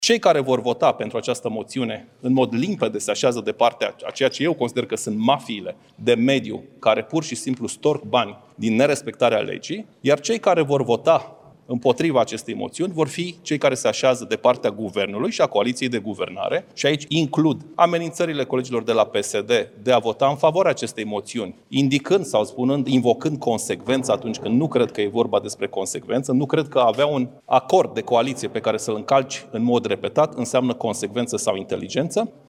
Cei care vor vota pentru această moțiune, în mod limpede, se așează de partea a ceea ce eu consider că sunt mafiile de mediu, care pur și simplu storc bani din nerespectarea legii, iar cei care vor vota împotriva acestei moțiuni vor fi cei care se așează de partea guvernului și a coaliției de guvernare, și aici includ amenințările colegilor de la PSD de a vota în favoarea acestei moțiuni, indicând sau spunând, invocând consecvență atunci când nu cred că e vorba despre consecvență, nu cred că avea un acord de coaliție pe care să-l încalci în mod repetat înseamnă consecvență sau inteligență.